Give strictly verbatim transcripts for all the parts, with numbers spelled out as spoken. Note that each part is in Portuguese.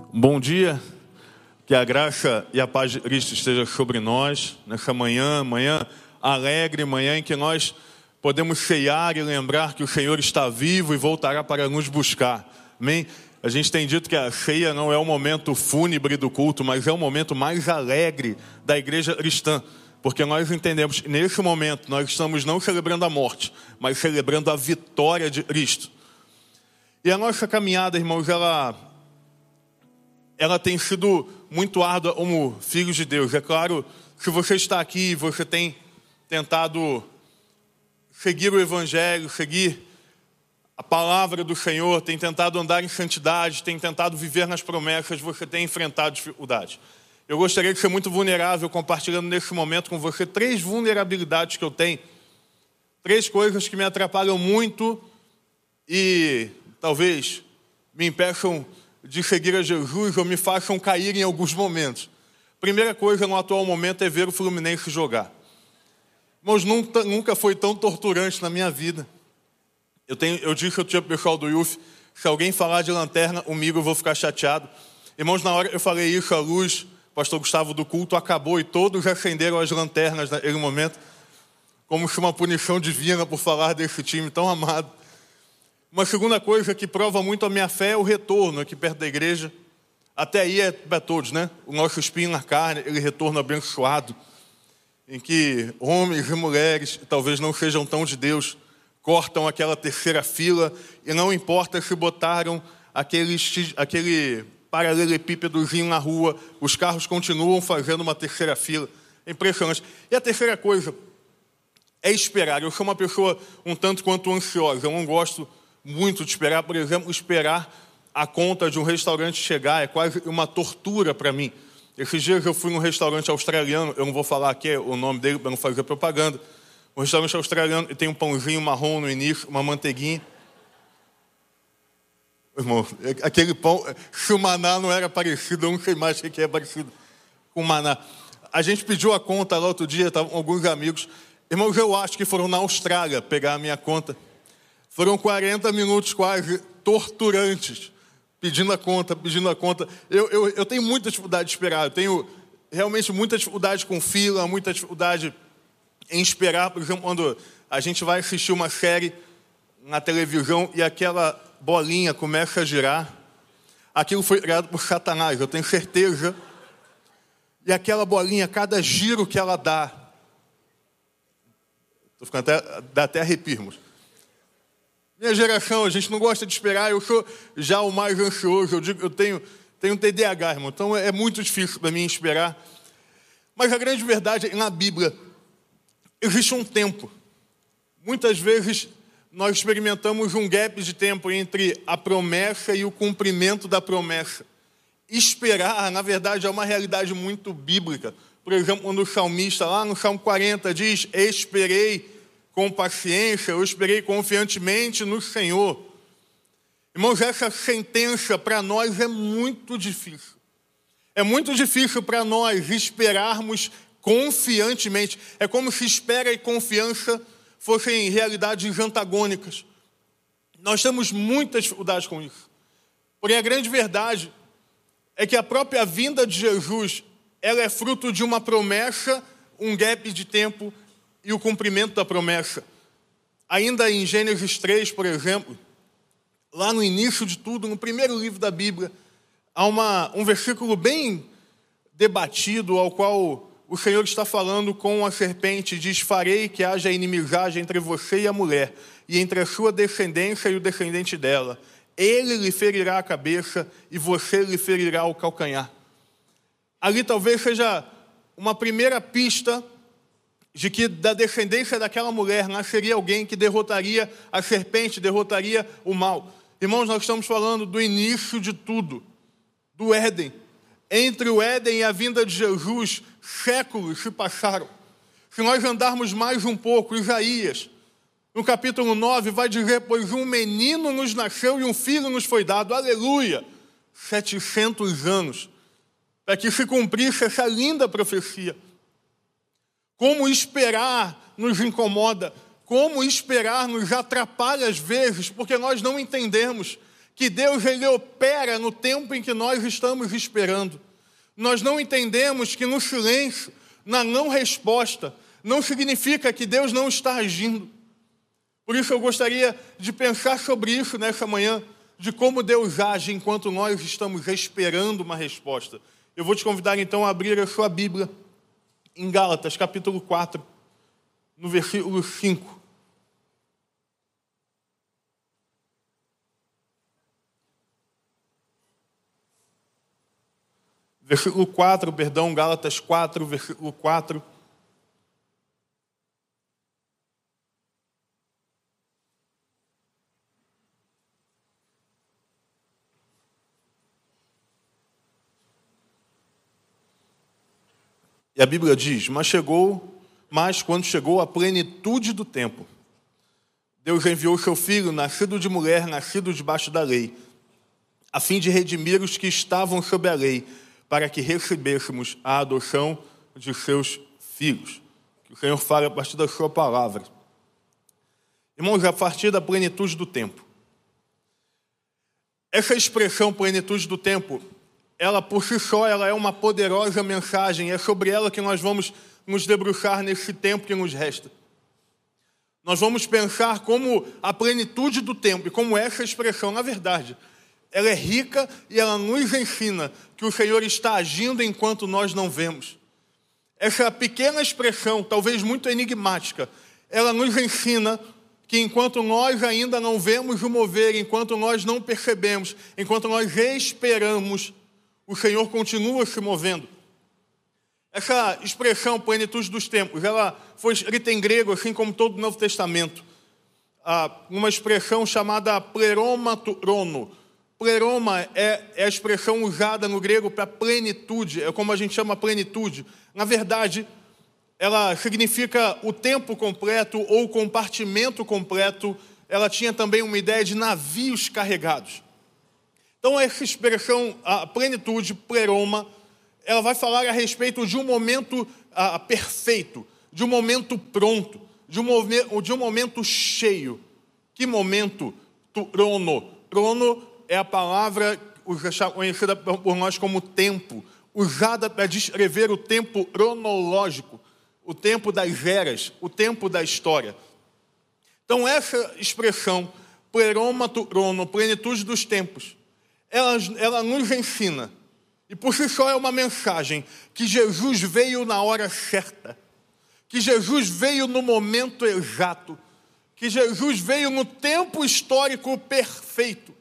Bom dia, que a graça e a paz de Cristo esteja sobre nós nessa manhã, manhã alegre, manhã em que nós podemos ceiar e lembrar que o Senhor está vivo e voltará para nos buscar. Amém? A gente tem dito que a ceia não é o momento fúnebre do culto, mas é o momento mais alegre da igreja cristã, porque nós entendemos que nesse momento nós estamos não celebrando a morte, mas celebrando a vitória de Cristo. E a nossa caminhada, irmãos, ela... ela tem sido muito árdua como filhos de Deus. É claro, se você está aqui, você tem tentado seguir o Evangelho, seguir a palavra do Senhor, tem tentado andar em santidade, tem tentado viver nas promessas, você tem enfrentado dificuldades. Eu gostaria de ser muito vulnerável, compartilhando nesse momento com você três vulnerabilidades que eu tenho, três coisas que me atrapalham muito e talvez me impeçam de seguir a Jesus ou me façam cair em alguns momentos. Primeira coisa no atual momento é ver o Fluminense jogar. Irmãos, nunca, nunca foi tão torturante na minha vida. Eu, tenho, eu disse que eu tinha pessoal do I U F, se alguém falar de lanterna comigo eu vou ficar chateado. Irmãos, na hora eu falei isso, a luz, o pastor Gustavo do culto acabou e todos acenderam as lanternas naquele momento, como se uma punição divina por falar desse time tão amado. Uma segunda coisa que prova muito a minha fé é o retorno aqui perto da igreja. Até aí é para todos, né? O nosso espinho na carne, ele retorno abençoado, em que homens e mulheres, talvez não sejam tão de Deus, cortam aquela terceira fila e não importa se botaram aquele, aquele paralelepípedozinho na rua, os carros continuam fazendo uma terceira fila. É impressionante. E a terceira coisa é esperar. Eu sou uma pessoa um tanto quanto ansiosa, eu não gosto muito de esperar. Por exemplo, esperar a conta de um restaurante chegar é quase uma tortura para mim. Esses dias eu fui num restaurante australiano, eu não vou falar aqui o nome dele para não fazer propaganda. Um restaurante australiano e tem um pãozinho marrom no início, uma manteiguinha. Irmão, aquele pão, se o maná não era parecido, eu não sei mais o que é parecido com maná. A gente pediu a conta lá outro dia, estavam alguns amigos. Irmãos, eu acho que foram na Austrália pegar a minha conta. Foram quarenta minutos quase torturantes, pedindo a conta, pedindo a conta. Eu, eu, eu tenho muita dificuldade de esperar, eu tenho realmente muita dificuldade com fila, muita dificuldade em esperar. Por exemplo, quando a gente vai assistir uma série na televisão e aquela bolinha começa a girar, aquilo foi criado por Satanás, eu tenho certeza. E aquela bolinha, cada giro que ela dá, tô ficando até, dá até arrepio, irmãos. Minha geração, a gente não gosta de esperar, eu sou já o mais ansioso, eu digo, eu tenho, tenho um T D A H, irmão, então é muito difícil para mim esperar. Mas a grande verdade é que na Bíblia existe um tempo. Muitas vezes nós experimentamos um gap de tempo entre a promessa e o cumprimento da promessa. Esperar, na verdade, é uma realidade muito bíblica. Por exemplo, quando o salmista, lá no Salmo quarenta, diz: esperei com paciência, eu esperei confiantemente no Senhor. Irmãos, essa sentença para nós é muito difícil. É muito difícil para nós esperarmos confiantemente. É como se espera e confiança fossem realidades antagônicas. Nós temos muita dificuldade com isso. Porém, a grande verdade é que a própria vinda de Jesus, ela é fruto de uma promessa, um gap de tempo e o cumprimento da promessa. Ainda em Gênesis três, por exemplo, lá no início de tudo, no primeiro livro da Bíblia, há uma, um versículo bem debatido, ao qual o Senhor está falando com a serpente, diz: farei que haja inimizade entre você e a mulher, e entre a sua descendência e o descendente dela. Ele lhe ferirá a cabeça e você lhe ferirá o calcanhar. Ali talvez seja uma primeira pista de que da descendência daquela mulher nasceria alguém que derrotaria a serpente, derrotaria o mal. Irmãos, nós estamos falando do início de tudo, do Éden. Entre o Éden e a vinda de Jesus, séculos se passaram. Se nós andarmos mais um pouco, Isaías, no capítulo nove, vai dizer: pois um menino nos nasceu e um filho nos foi dado. Aleluia! setecentos anos, para que se cumprisse essa linda profecia. Como esperar nos incomoda, como esperar nos atrapalha às vezes, porque nós não entendemos que Deus ele opera no tempo em que nós estamos esperando. Nós não entendemos que no silêncio, na não resposta, não significa que Deus não está agindo. Por isso eu gostaria de pensar sobre isso nessa manhã, de como Deus age enquanto nós estamos esperando uma resposta. Eu vou te convidar então a abrir a sua Bíblia em Gálatas, capítulo quatro, no versículo cinco. Versículo quatro, perdão, Gálatas quatro, versículo quatro. E a Bíblia diz, mas chegou, mas quando chegou a plenitude do tempo, Deus enviou seu filho, nascido de mulher, nascido debaixo da lei, a fim de redimir os que estavam sob a lei, para que recebêssemos a adoção de seus filhos. Que o Senhor fale a partir da sua palavra. Irmãos, a partir da plenitude do tempo. Essa expressão, plenitude do tempo, ela por si só ela é uma poderosa mensagem. É sobre ela que nós vamos nos debruçar nesse tempo que nos resta. Nós vamos pensar como a plenitude do tempo e como essa expressão, na verdade, ela é rica e ela nos ensina que o Senhor está agindo enquanto nós não vemos. Essa pequena expressão, talvez muito enigmática, ela nos ensina que enquanto nós ainda não vemos o mover, enquanto nós não percebemos, enquanto nós esperamos, o Senhor continua se movendo. Essa expressão, plenitude dos tempos, ela foi escrita em grego, assim como todo o Novo Testamento. Ah, uma expressão chamada pleromaturono. Pleroma é, é a expressão usada no grego para plenitude, é como a gente chama plenitude. Na verdade, ela significa o tempo completo ou compartimento completo. Ela tinha também uma ideia de navios carregados. Então, essa expressão, a plenitude, pleroma, ela vai falar a respeito de um momento ah, perfeito, de um momento pronto, de um, momen- de um momento cheio. Que momento? Trono. Trono é a palavra conhecida por nós como tempo, usada para descrever o tempo cronológico, o tempo das eras, o tempo da história. Então, essa expressão, pleromaturono, plenitude dos tempos, ela, ela nos ensina, e por si só é uma mensagem, que Jesus veio na hora certa, que Jesus veio no momento exato, que Jesus veio no tempo histórico perfeito.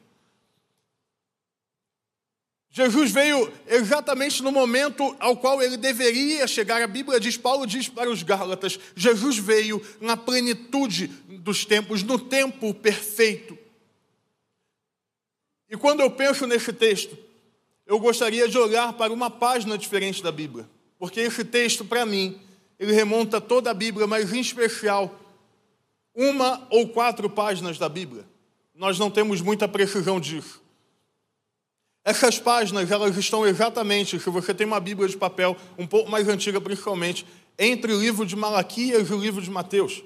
Jesus veio exatamente no momento ao qual ele deveria chegar. A Bíblia diz, Paulo diz para os Gálatas, Jesus veio na plenitude dos tempos, no tempo perfeito. E quando eu penso nesse texto, eu gostaria de olhar para uma página diferente da Bíblia. Porque esse texto, para mim, ele remonta toda a Bíblia, mas em especial, uma ou quatro páginas da Bíblia. Nós não temos muita precisão disso. Essas páginas, elas estão exatamente, se você tem uma Bíblia de papel, um pouco mais antiga principalmente, entre o livro de Malaquias e o livro de Mateus.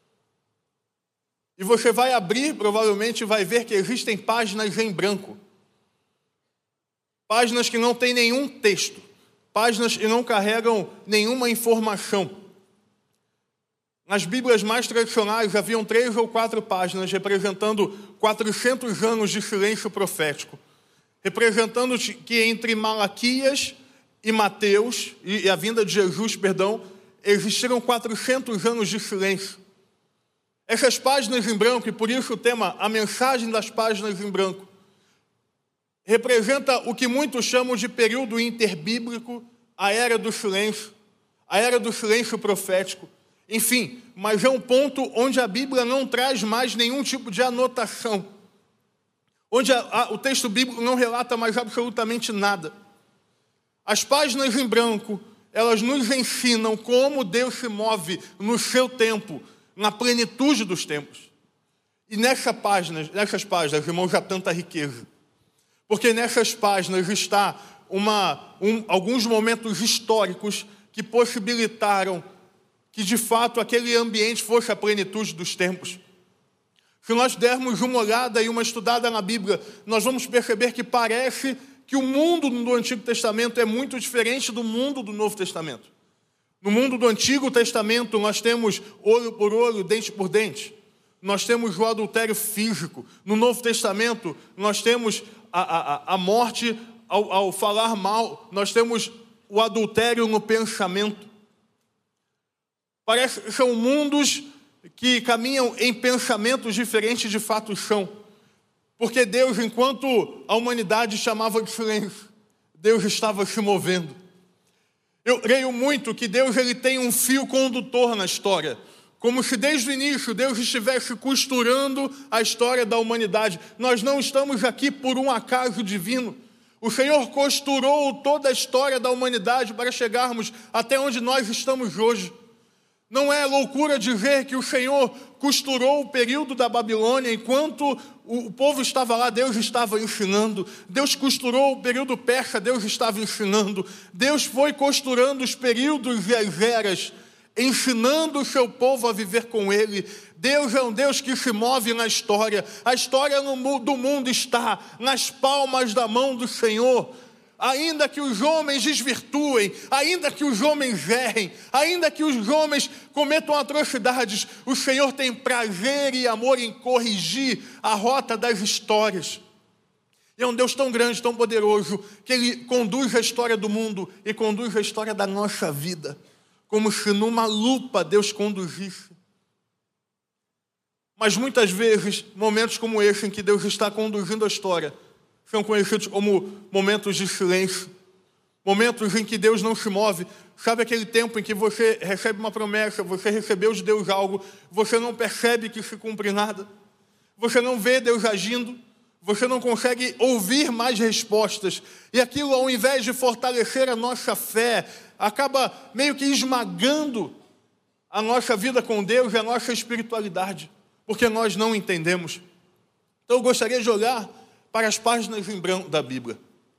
E você vai abrir, provavelmente, e vai ver que existem páginas em branco. Páginas que não têm nenhum texto. Páginas que não carregam nenhuma informação. Nas Bíblias mais tradicionais, haviam três ou quatro páginas representando quatrocentos anos de silêncio profético. Representando que entre Malaquias e Mateus, e a vinda de Jesus, perdão, existiram quatrocentos anos de silêncio. Essas páginas em branco, e por isso o tema, a mensagem das páginas em branco, representa o que muitos chamam de período interbíblico, a era do silêncio, a era do silêncio profético. Enfim, mas é um ponto onde a Bíblia não traz mais nenhum tipo de anotação, onde a, a, o texto bíblico não relata mais absolutamente nada. As páginas em branco, elas nos ensinam como Deus se move no seu tempo, na plenitude dos tempos. E nessa página, nessas páginas, irmãos, há tanta riqueza. Porque nessas páginas está uma, um, alguns momentos históricos que possibilitaram que, de fato, aquele ambiente fosse a plenitude dos tempos. Se nós dermos uma olhada e uma estudada na Bíblia, nós vamos perceber que parece que o mundo do Antigo Testamento é muito diferente do mundo do Novo Testamento. No mundo do Antigo Testamento, nós temos olho por olho, dente por dente. Nós temos o adultério físico. No Novo Testamento, nós temos a, a, a morte ao, ao falar mal. Nós temos o adultério no pensamento. Parece que são mundos que caminham em pensamentos diferentes, de fato são. Porque Deus, enquanto a humanidade chamava de silêncio, Deus estava se movendo. Eu creio muito que Deus ele tem um fio condutor na história. Como se desde o início Deus estivesse costurando a história da humanidade. Nós não estamos aqui por um acaso divino. O Senhor costurou toda a história da humanidade para chegarmos até onde nós estamos hoje. Não é loucura dizer que o Senhor costurou o período da Babilônia, enquanto o povo estava lá, Deus estava ensinando. Deus costurou o período persa, Deus estava ensinando. Deus foi costurando os períodos e as eras, ensinando o seu povo a viver com Ele. Deus é um Deus que se move na história. A história do mundo está nas palmas da mão do Senhor. Ainda que os homens desvirtuem, ainda que os homens errem, ainda que os homens cometam atrocidades, o Senhor tem prazer e amor em corrigir a rota das histórias. E é um Deus tão grande, tão poderoso, que Ele conduz a história do mundo e conduz a história da nossa vida, como se numa lupa Deus conduzisse. Mas muitas vezes, momentos como esse em que Deus está conduzindo a história, são conhecidos como momentos de silêncio, momentos em que Deus não se move. Sabe aquele tempo em que você recebe uma promessa, você recebeu de Deus algo, você não percebe que se cumpre nada, você não vê Deus agindo, você não consegue ouvir mais respostas, e aquilo, ao invés de fortalecer a nossa fé, acaba meio que esmagando a nossa vida com Deus e a nossa espiritualidade, porque nós não entendemos. Então eu gostaria de olhar para as páginas em branco da Bíblia,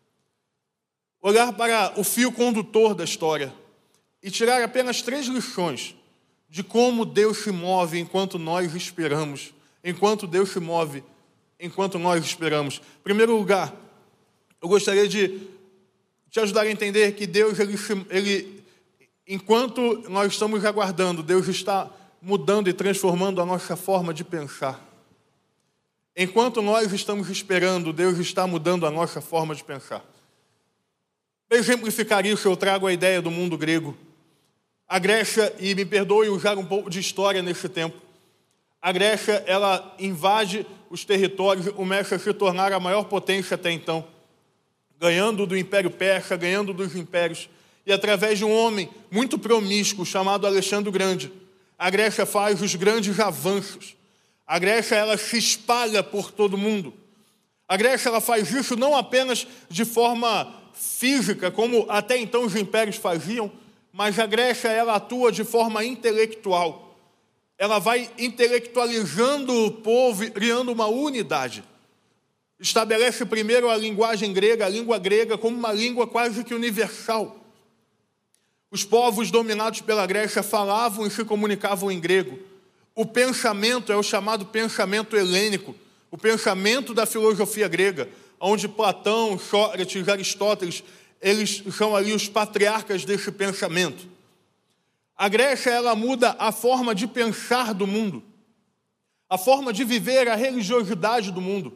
olhar para o fio condutor da história e tirar apenas três lições de como Deus se move enquanto nós esperamos, enquanto Deus se move enquanto nós esperamos. Em primeiro lugar, eu gostaria de te ajudar a entender que Deus, ele, ele, enquanto nós estamos aguardando, Deus está mudando e transformando a nossa forma de pensar. Enquanto nós estamos esperando, Deus está mudando a nossa forma de pensar. Para exemplificar isso, eu trago a ideia do mundo grego. A Grécia, e me perdoe usar um pouco de história nesse tempo, a Grécia, ela invade os territórios e começa a se tornar a maior potência até então, ganhando do Império Persa, ganhando dos impérios, e através de um homem muito promíscuo chamado Alexandre o Grande, a Grécia faz os grandes avanços. A Grécia, ela se espalha por todo o mundo. A Grécia, ela faz isso não apenas de forma física, como até então os impérios faziam, mas a Grécia, ela atua de forma intelectual. Ela vai intelectualizando o povo e criando uma unidade. Estabelece primeiro a linguagem grega, a língua grega, como uma língua quase que universal. Os povos dominados pela Grécia falavam e se comunicavam em grego. O pensamento é o chamado pensamento helênico, o pensamento da filosofia grega, onde Platão, Sócrates, Aristóteles, eles são ali os patriarcas desse pensamento. A Grécia, ela muda a forma de pensar do mundo, a forma de viver a religiosidade do mundo.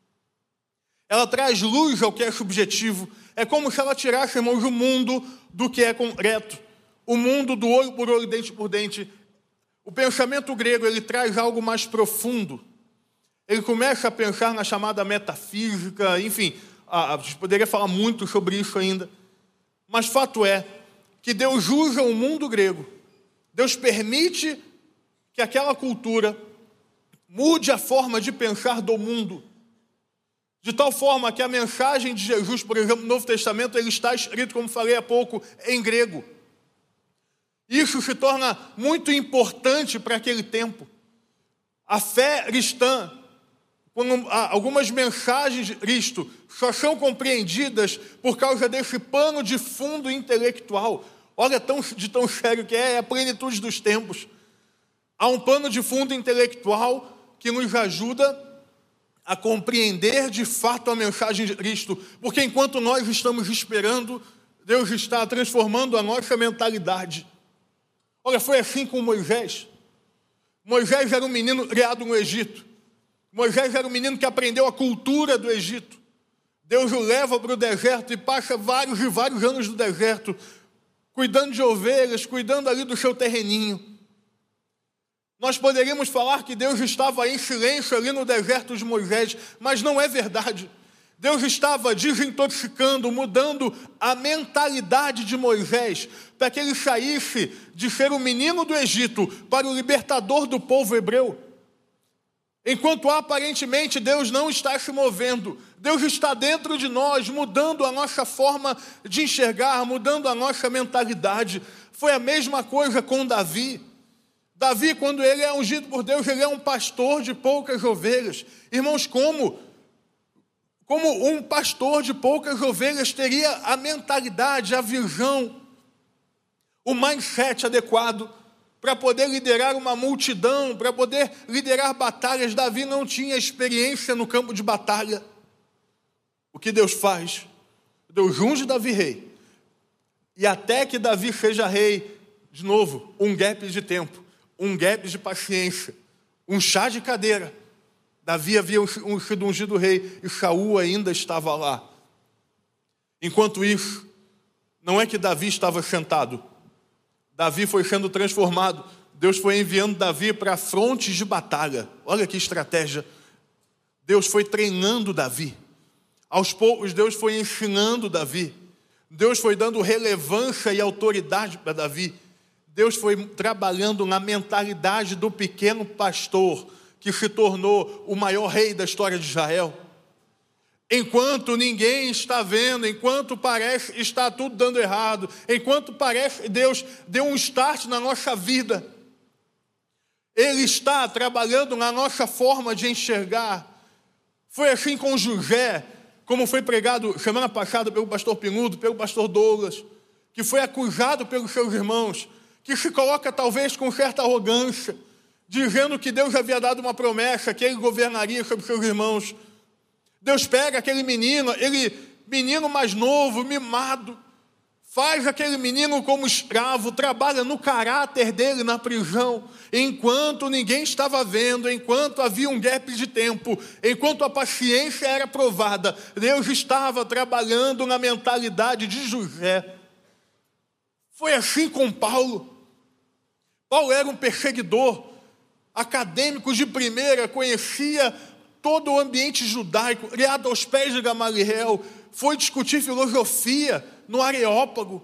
Ela traz luz ao que é subjetivo. É como se ela tirasse, irmãos, o mundo do que é concreto, o mundo do olho por olho, dente por dente. O pensamento grego, ele traz algo mais profundo. Ele começa a pensar na chamada metafísica, enfim, a, a gente poderia falar muito sobre isso ainda. Mas fato é que Deus usa o mundo grego. Deus permite que aquela cultura mude a forma de pensar do mundo. De tal forma que a mensagem de Jesus, por exemplo, no Novo Testamento, ele está escrito, como falei há pouco, em grego. Isso se torna muito importante para aquele tempo. A fé cristã, quando algumas mensagens de Cristo só são compreendidas por causa desse pano de fundo intelectual. Olha tão, de tão sério que é, é a plenitude dos tempos. Há um pano de fundo intelectual que nos ajuda a compreender de fato a mensagem de Cristo, porque enquanto nós estamos esperando, Deus está transformando a nossa mentalidade. Olha, foi assim com Moisés. Moisés era um menino criado no Egito. Moisés era um menino que aprendeu a cultura do Egito. Deus o leva para o deserto e passa vários e vários anos no deserto, cuidando de ovelhas, cuidando ali do seu terreninho. Nós poderíamos falar que Deus estava em silêncio ali no deserto de Moisés, mas não é verdade. Deus estava desintoxicando, mudando a mentalidade de Moisés, para que ele saísse de ser o menino do Egito para o libertador do povo hebreu. Enquanto aparentemente Deus não está se movendo, Deus está dentro de nós, mudando a nossa forma de enxergar, mudando a nossa mentalidade. Foi a mesma coisa com Davi. Davi, quando ele é ungido por Deus, ele é um pastor de poucas ovelhas. Irmãos, como, como um pastor de poucas ovelhas teria a mentalidade, a visão, o mindset adequado para poder liderar uma multidão, para poder liderar batalhas? Davi não tinha experiência no campo de batalha. O que Deus faz? Deus unge Davi rei. E até que Davi seja rei, de novo, um gap de tempo, um gap de paciência, um chá de cadeira. Davi havia sido ungido rei e Saul ainda estava lá. Enquanto isso, não é que Davi estava sentado. Davi foi sendo transformado. Deus foi enviando Davi para frontes de batalha. Olha que estratégia. Deus foi treinando Davi. Aos poucos, Deus foi ensinando Davi. Deus foi dando relevância e autoridade para Davi. Deus foi trabalhando na mentalidade do pequeno pastor que se tornou o maior rei da história de Israel. Enquanto ninguém está vendo, enquanto parece estar tudo dando errado, enquanto parece que Deus deu um start na nossa vida, Ele está trabalhando na nossa forma de enxergar. Foi assim com José, como foi pregado semana passada pelo pastor Pinudo, pelo pastor Douglas, que foi acusado pelos seus irmãos, que se coloca talvez com certa arrogância, dizendo que Deus havia dado uma promessa, que ele governaria sobre seus irmãos. Deus pega aquele menino, ele menino mais novo, mimado, faz aquele menino como escravo, trabalha no caráter dele na prisão, enquanto ninguém estava vendo, enquanto havia um gap de tempo, enquanto a paciência era provada, Deus estava trabalhando na mentalidade de José. Foi assim com Paulo. Paulo era um perseguidor, acadêmico de primeira, conhecia todo o ambiente judaico, criado aos pés de Gamaliel, foi discutir filosofia no Areópago,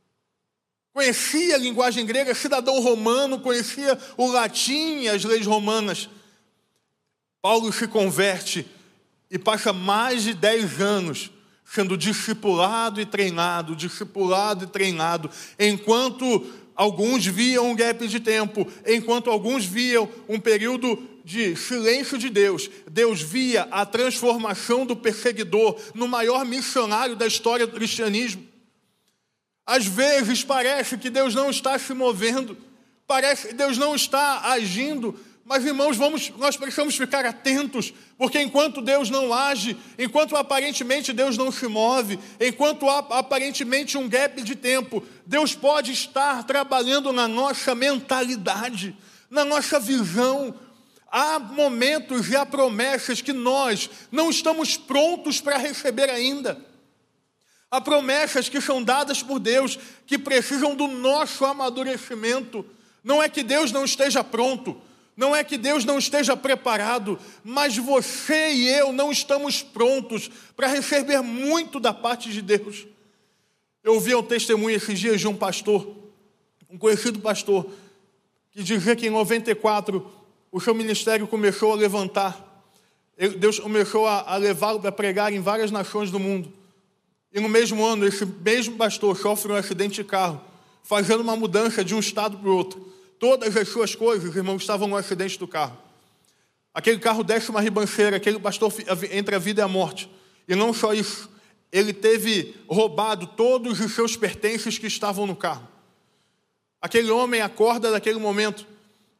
conhecia a linguagem grega, cidadão romano, conhecia o latim e as leis romanas. Paulo se converte e passa mais de dez anos sendo discipulado e treinado, discipulado e treinado, enquanto alguns viam um gap de tempo, enquanto alguns viam um período de silêncio de Deus, Deus via a transformação do perseguidor no maior missionário da história do cristianismo. Às vezes parece que Deus não está se movendo, parece que Deus não está agindo, mas irmãos, vamos, nós precisamos ficar atentos, porque enquanto Deus não age, enquanto aparentemente Deus não se move, enquanto há aparentemente um gap de tempo, Deus pode estar trabalhando na nossa mentalidade, na nossa visão. Há momentos e há promessas que nós não estamos prontos para receber ainda. Há promessas que são dadas por Deus, que precisam do nosso amadurecimento. Não é que Deus não esteja pronto, não é que Deus não esteja preparado, mas você e eu não estamos prontos para receber muito da parte de Deus. Eu ouvi um testemunho esses dias de um pastor, um conhecido pastor, que dizia que em noventa e quatro o seu ministério começou a levantar. Deus começou a, a levá-lo para pregar em várias nações do mundo. E no mesmo ano, esse mesmo pastor sofre um acidente de carro, fazendo uma mudança de um estado para o outro. Todas as suas coisas, irmãos, estavam no acidente do carro. Aquele carro desce uma ribanceira, aquele pastor entre a vida e a morte. E não só isso, ele teve roubado todos os seus pertences que estavam no carro. Aquele homem acorda daquele momento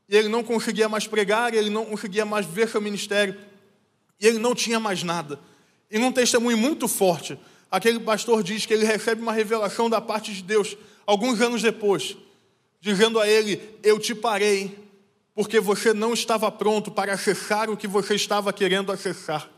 e ele não conseguia mais pregar, ele não conseguia mais ver seu ministério, e ele não tinha mais nada. E num testemunho muito forte, aquele pastor diz que ele recebe uma revelação da parte de Deus, alguns anos depois, dizendo a ele: eu te parei, porque você não estava pronto para acessar o que você estava querendo acessar.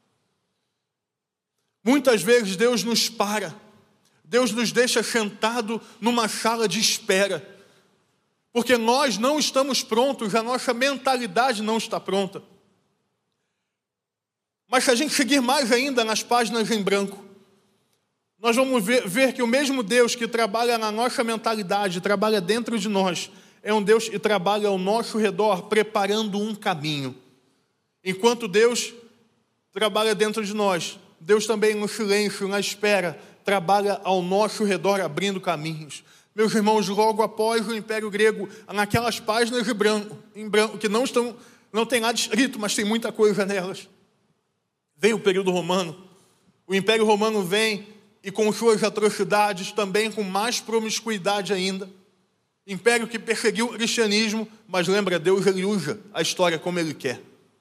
Muitas vezes Deus nos para, Deus nos deixa sentado numa sala de espera, porque nós não estamos prontos, a nossa mentalidade não está pronta. Mas se a gente seguir mais ainda nas páginas em branco, nós vamos ver, ver que o mesmo Deus que trabalha na nossa mentalidade, trabalha dentro de nós, é um Deus que trabalha ao nosso redor, preparando um caminho. Enquanto Deus trabalha dentro de nós, Deus também no silêncio, na espera, trabalha ao nosso redor, abrindo caminhos. Meus irmãos, logo após o Império Grego, naquelas páginas de branco, em branco, que não, estão, não tem nada escrito, mas tem muita coisa nelas, vem o período romano. O Império Romano vem, e com suas atrocidades, também com mais promiscuidade ainda. Império que perseguiu o cristianismo, mas lembra, Deus ele usa a história como ele quer.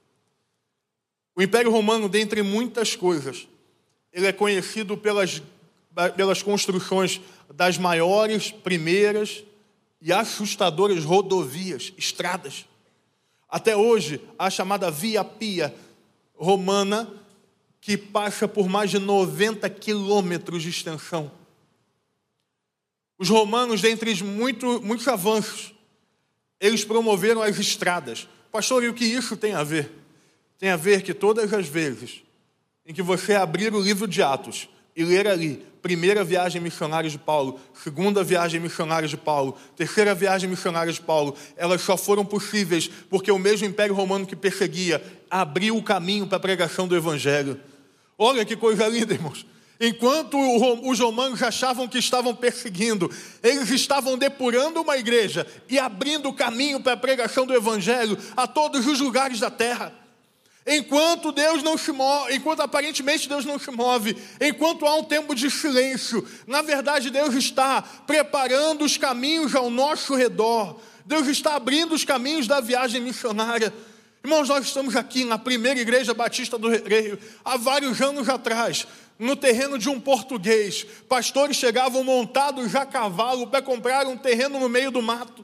O Império Romano, dentre muitas coisas, ele é conhecido pelas, pelas construções das maiores, primeiras e assustadoras rodovias, estradas. Até hoje, a chamada Via Appia romana, que passa por mais de noventa quilômetros de extensão. Os romanos, dentre muito, muitos avanços, eles promoveram as estradas. Pastor, e o que isso tem a ver? Tem a ver que todas as vezes em que você abrir o livro de Atos e ler ali, primeira viagem missionária de Paulo, segunda viagem missionária de Paulo, terceira viagem missionária de Paulo, elas só foram possíveis porque o mesmo Império Romano que perseguia abriu o caminho para a pregação do Evangelho. Olha que coisa linda, irmãos. Enquanto os romanos achavam que estavam perseguindo, eles estavam depurando uma igreja e abrindo o caminho para a pregação do Evangelho a todos os lugares da terra. Enquanto Deus não se move, enquanto aparentemente Deus não se move, enquanto há um tempo de silêncio, na verdade Deus está preparando os caminhos ao nosso redor. Deus está abrindo os caminhos da viagem missionária. Irmãos, nós estamos aqui na primeira igreja batista do Recreio, há vários anos atrás, no terreno de um português. Pastores chegavam montados a cavalo para comprar um terreno no meio do mato.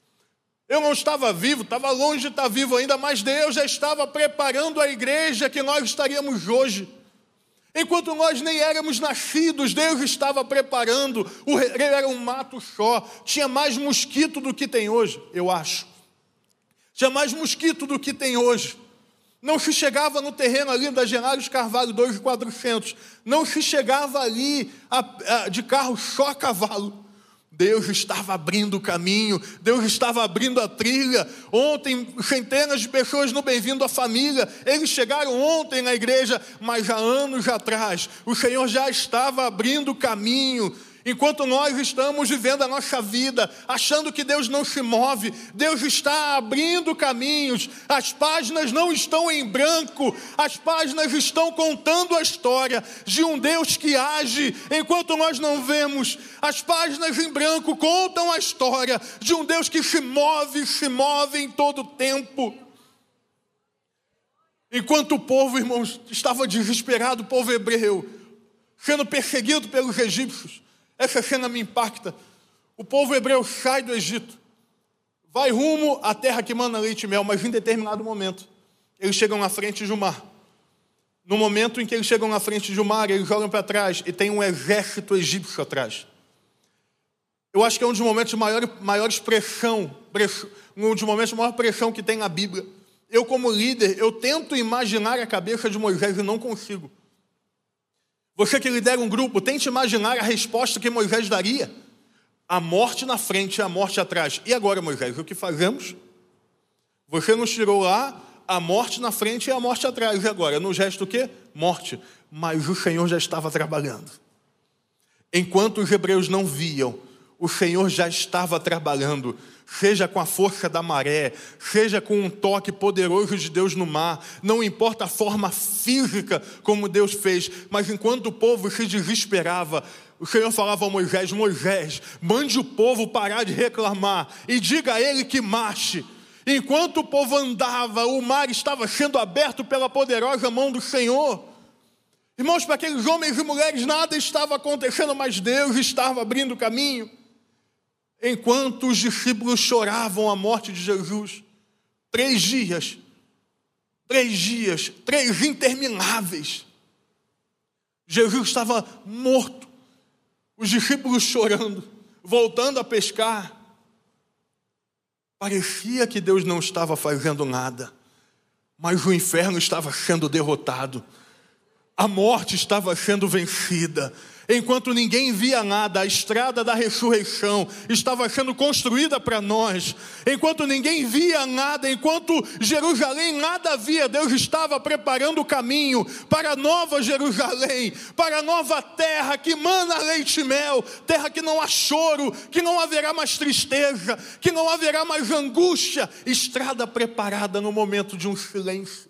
Eu não estava vivo, estava longe de estar vivo ainda, mas Deus já estava preparando a igreja que nós estaríamos hoje. Enquanto nós nem éramos nascidos, Deus estava preparando. O Recreio era um mato só, tinha mais mosquito do que tem hoje, eu acho. Tinha mais mosquito do que tem hoje. Não se chegava no terreno ali da Genários Carvalho dois mil e quatrocentos. Não se chegava ali a, a, de carro só a cavalo. Deus estava abrindo o caminho. Deus estava abrindo a trilha. Ontem, centenas de pessoas no Bem-vindo à Família. Eles chegaram ontem na igreja, mas há anos atrás, o Senhor já estava abrindo o caminho. Enquanto nós estamos vivendo a nossa vida, achando que Deus não se move, Deus está abrindo caminhos. As páginas não estão em branco, as páginas estão contando a história de um Deus que age enquanto nós não vemos. As páginas em branco contam a história de um Deus que se move, se move em todo o tempo. Enquanto o povo, irmãos, estava desesperado, o povo hebreu, sendo perseguido pelos egípcios. Essa cena me impacta. O povo hebreu sai do Egito, vai rumo à terra que manda leite e mel, mas em determinado momento, eles chegam na frente do mar. No momento em que eles chegam na frente do mar, eles olham para trás e tem um exército egípcio atrás. Eu acho que é um dos momentos de maior, maior pressão, pressão, um dos momentos de maior pressão que tem na Bíblia. Eu, como líder, eu tento imaginar a cabeça de Moisés e não consigo. Você que lidera um grupo, tente imaginar a resposta que Moisés daria. A morte na frente e a morte atrás. E agora, Moisés, o que fazemos? Você nos tirou lá, a morte na frente e a morte atrás. E agora, no gesto o quê? Morte. Mas o Senhor já estava trabalhando. Enquanto os hebreus não viam, o Senhor já estava trabalhando. Seja com a força da maré, seja com um toque poderoso de Deus no mar, não importa a forma física como Deus fez, mas enquanto o povo se desesperava, o Senhor falava a Moisés: Moisés, mande o povo parar de reclamar e diga a ele que marche. Enquanto o povo andava, o mar estava sendo aberto pela poderosa mão do Senhor. Irmãos, para aqueles homens e mulheres nada estava acontecendo, mas Deus estava abrindo caminho. Enquanto os discípulos choravam a morte de Jesus, três dias, três dias, três intermináveis, Jesus estava morto, os discípulos chorando, voltando a pescar. Parecia que Deus não estava fazendo nada, mas o inferno estava sendo derrotado, a morte estava sendo vencida. Enquanto ninguém via nada, a estrada da ressurreição estava sendo construída para nós. Enquanto ninguém via nada, enquanto Jerusalém nada via, Deus estava preparando o caminho para a nova Jerusalém, para a nova terra que mana leite e mel, terra que não há choro, que não haverá mais tristeza, que não haverá mais angústia, estrada preparada no momento de um silêncio.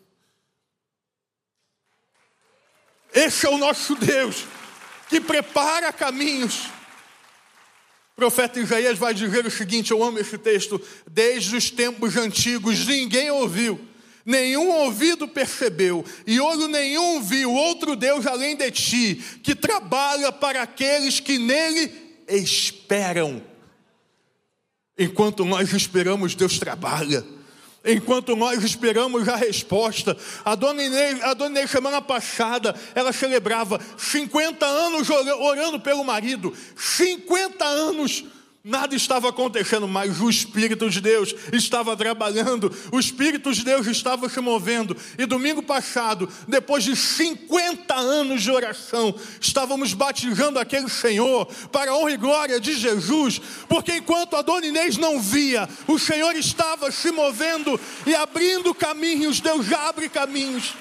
Esse é o nosso Deus, que prepara caminhos. O profeta Isaías vai dizer o seguinte, eu amo esse texto: desde os tempos antigos ninguém ouviu, nenhum ouvido percebeu, e olho nenhum viu outro Deus além de ti, que trabalha para aqueles que nele esperam. Enquanto nós esperamos, Deus trabalha. Enquanto nós esperamos a resposta. A dona Inês, a dona Inês semana passada, ela celebrava cinquenta anos orando pelo marido. cinquenta anos, nada estava acontecendo, mas o Espírito de Deus estava trabalhando, o Espírito de Deus estava se movendo. E domingo passado, depois de cinquenta anos de oração, estávamos batizando aquele Senhor para a honra e glória de Jesus, porque enquanto a dona Inês não via, o Senhor estava se movendo e abrindo caminhos. Deus abre caminhos.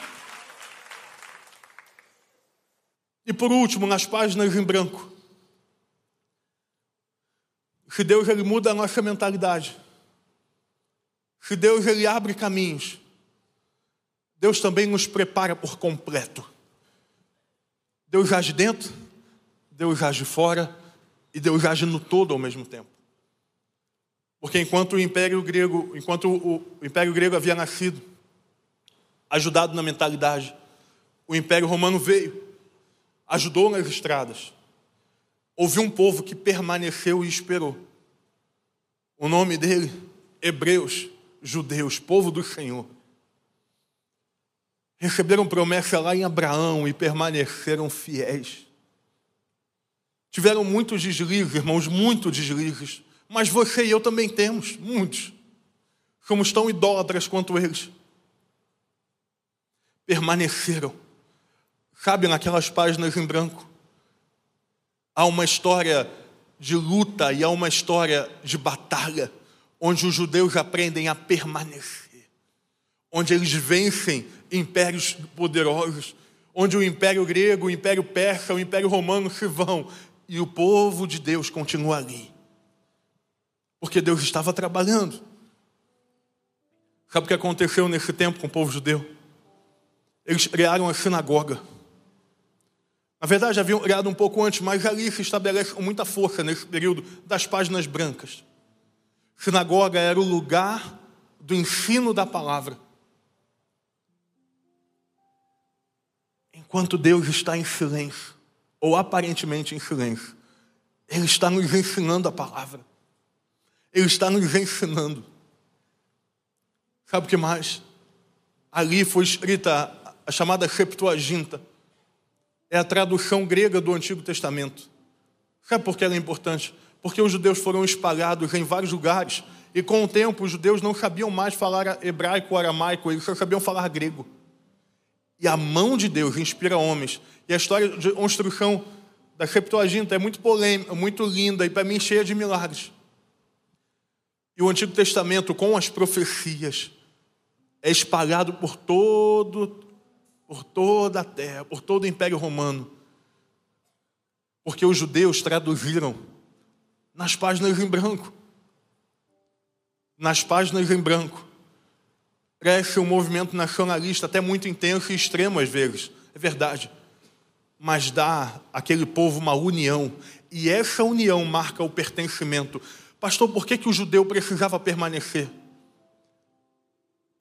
E por último, nas páginas em branco, se Deus ele muda a nossa mentalidade, se Deus ele abre caminhos, Deus também nos prepara por completo. Deus age dentro, Deus age fora e Deus age no todo ao mesmo tempo. Porque enquanto o Império Grego, enquanto o, o Império Grego havia nascido, ajudado na mentalidade, o Império Romano veio, ajudou nas estradas. Houve um povo que permaneceu e esperou. O nome dele, hebreus, judeus, povo do Senhor. Receberam promessa lá em Abraão e permaneceram fiéis. Tiveram muitos deslizes, irmãos, muitos deslizes. Mas você e eu também temos, muitos. Somos tão idólatras quanto eles. Permaneceram. Sabe, naquelas páginas em branco, há uma história de luta e há uma história de batalha, onde os judeus aprendem a permanecer, onde eles vencem impérios poderosos, onde o Império Grego, o Império Persa, o Império Romano se vão, e o povo de Deus continua ali, porque Deus estava trabalhando. Sabe o que aconteceu nesse tempo com o povo judeu? Eles criaram a sinagoga. Na verdade, haviam criado um pouco antes, mas ali se estabelece com muita força nesse período das páginas brancas. Sinagoga era o lugar do ensino da palavra. Enquanto Deus está em silêncio, ou aparentemente em silêncio, Ele está nos ensinando a palavra. Ele está nos ensinando. Sabe o que mais? Ali foi escrita a chamada Septuaginta. É a tradução grega do Antigo Testamento. Sabe por que ela é importante? Porque os judeus foram espalhados em vários lugares e com o tempo os judeus não sabiam mais falar hebraico ou aramaico, eles só sabiam falar grego. E a mão de Deus inspira homens. E a história de construção da Septuaginta é muito polêmica, muito linda e para mim cheia de milagres. E o Antigo Testamento com as profecias é espalhado por todo por toda a terra, por todo o Império Romano. Porque os judeus traduziram nas páginas em branco. Nas páginas em branco. Cresce um movimento nacionalista até muito intenso e extremo às vezes. É verdade. Mas dá àquele povo uma união. E essa união marca o pertencimento. Pastor, por que que o judeu precisava permanecer?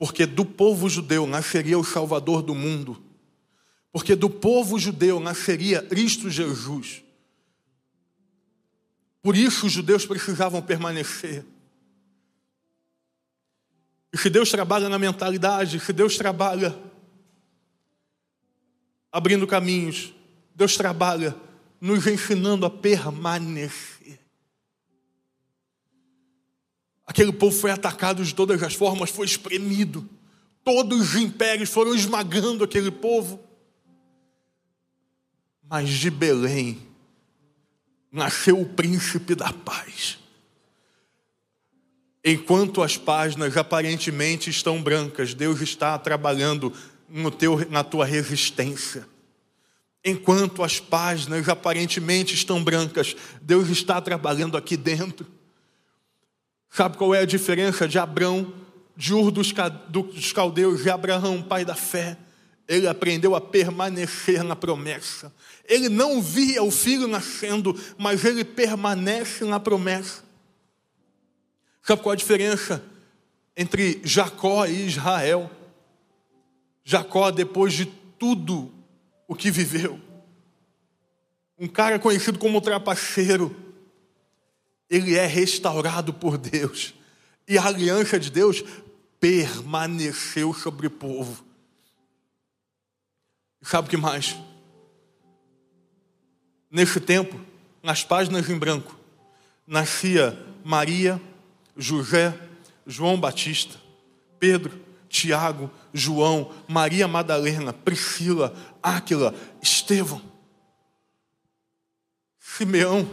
Porque do povo judeu nasceria o Salvador do mundo. Porque do povo judeu nasceria Cristo Jesus. Por isso os judeus precisavam permanecer. E se Deus trabalha na mentalidade, se Deus trabalha abrindo caminhos, Deus trabalha nos ensinando a permanecer. Aquele povo foi atacado de todas as formas, foi espremido. Todos os impérios foram esmagando aquele povo. Mas de Belém nasceu o príncipe da paz. Enquanto as páginas aparentemente estão brancas, Deus está trabalhando no teu, na tua resistência. Enquanto as páginas aparentemente estão brancas, Deus está trabalhando aqui dentro. Sabe qual é a diferença de Abrão, de Ur dos Caldeus, de Abraão, pai da fé? Ele aprendeu a permanecer na promessa. Ele não via o filho nascendo, mas ele permanece na promessa. Sabe qual a diferença entre Jacó e Israel? Jacó, depois de tudo o que viveu, um cara conhecido como trapaceiro, ele é restaurado por Deus. E a aliança de Deus permaneceu sobre o povo. E sabe o que mais? Nesse tempo, nas páginas em branco, nascia Maria, José, João Batista, Pedro, Tiago, João, Maria Madalena, Priscila, Áquila, Estevão, Simeão.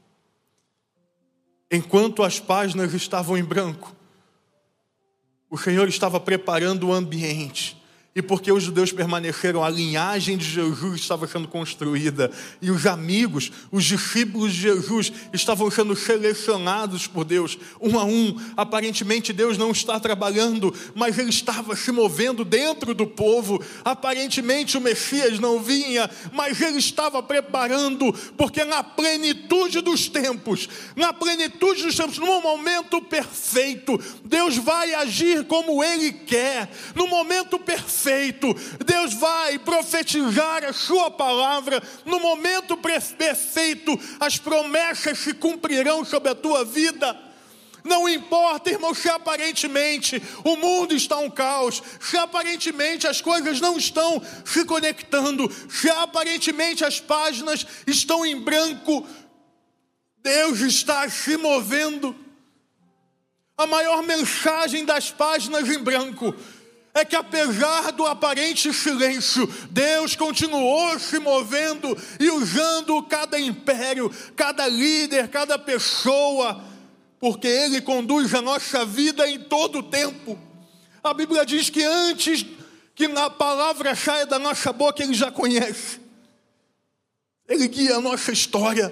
Enquanto as páginas estavam em branco, o Senhor estava preparando o ambiente. E porque os judeus permaneceram, a linhagem de Jesus estava sendo construída. E os amigos, os discípulos de Jesus estavam sendo selecionados por Deus, um a um. Aparentemente Deus não está trabalhando, mas Ele estava se movendo dentro do povo. Aparentemente o Messias não vinha, mas Ele estava preparando, porque na plenitude dos tempos, na plenitude dos tempos, no momento perfeito, Deus vai agir como Ele quer. No momento perfeito, Deus vai profetizar a sua palavra. No momento perfeito, as promessas se cumprirão sobre a tua vida. Não importa, irmão, se aparentemente o mundo está um caos, se aparentemente as coisas não estão se conectando, se aparentemente as páginas estão em branco, Deus está se movendo. A maior mensagem das páginas em branco é que apesar do aparente silêncio, Deus continuou se movendo e usando cada império, cada líder, cada pessoa, porque Ele conduz a nossa vida em todo o tempo. A Bíblia diz que antes que a palavra saia da nossa boca, Ele já conhece. Ele guia a nossa história.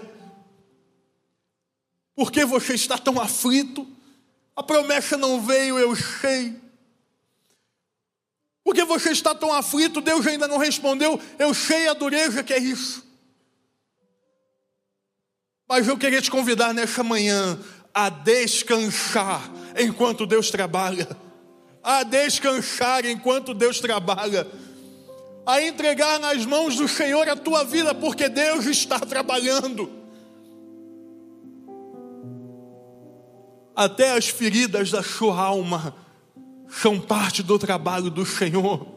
Por que você está tão aflito? A promessa não veio, eu sei. Porque você está tão aflito, Deus ainda não respondeu, eu sei a dureza que é isso. Mas eu queria te convidar nessa manhã a descansar enquanto Deus trabalha. A descansar enquanto Deus trabalha. A entregar nas mãos do Senhor a tua vida, porque Deus está trabalhando. Até as feridas da sua alma são parte do trabalho do Senhor.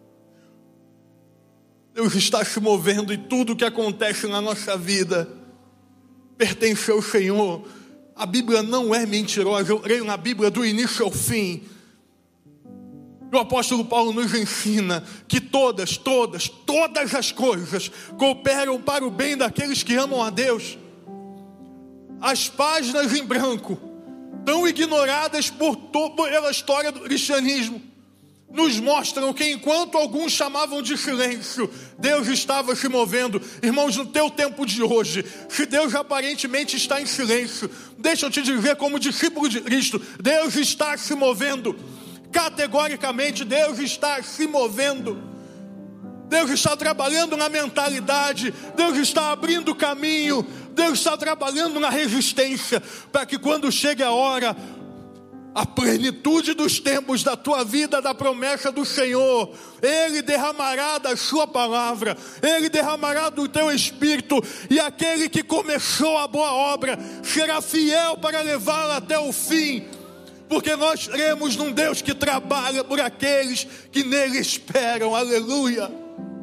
Deus está se movendo e tudo que acontece na nossa vida pertence ao Senhor. A Bíblia não é mentirosa. Eu leio na Bíblia do início ao fim. O apóstolo Paulo nos ensina que todas, todas, todas as coisas cooperam para o bem daqueles que amam a Deus. As páginas em branco, tão ignoradas por to- pela história do cristianismo, nos mostram que enquanto alguns chamavam de silêncio, Deus estava se movendo. Irmãos, no teu tempo de hoje, se Deus aparentemente está em silêncio, deixa eu te dizer, como discípulo de Cristo, Deus está se movendo. Categoricamente, Deus está se movendo. Deus está trabalhando na mentalidade, Deus está abrindo caminho, Deus está trabalhando na resistência, para que quando chegue a hora, a plenitude dos tempos da tua vida, da promessa do Senhor. Ele derramará da sua palavra, Ele derramará do teu espírito, e aquele que começou a boa obra será fiel para levá-la até o fim, porque nós cremos num Deus que trabalha por aqueles que nele esperam. Aleluia.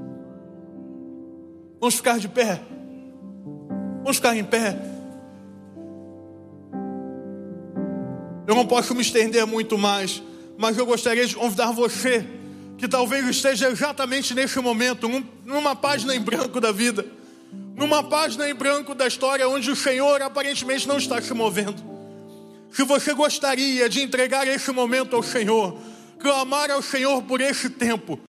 Vamos ficar de pé, vamos ficar em pé. Eu não posso me estender muito mais, mas eu gostaria de convidar você, que talvez esteja exatamente nesse momento, num, numa página em branco da vida, numa página em branco da história, onde o Senhor aparentemente não está se movendo. Se você gostaria de entregar esse momento ao Senhor, clamar ao Senhor por esse tempo,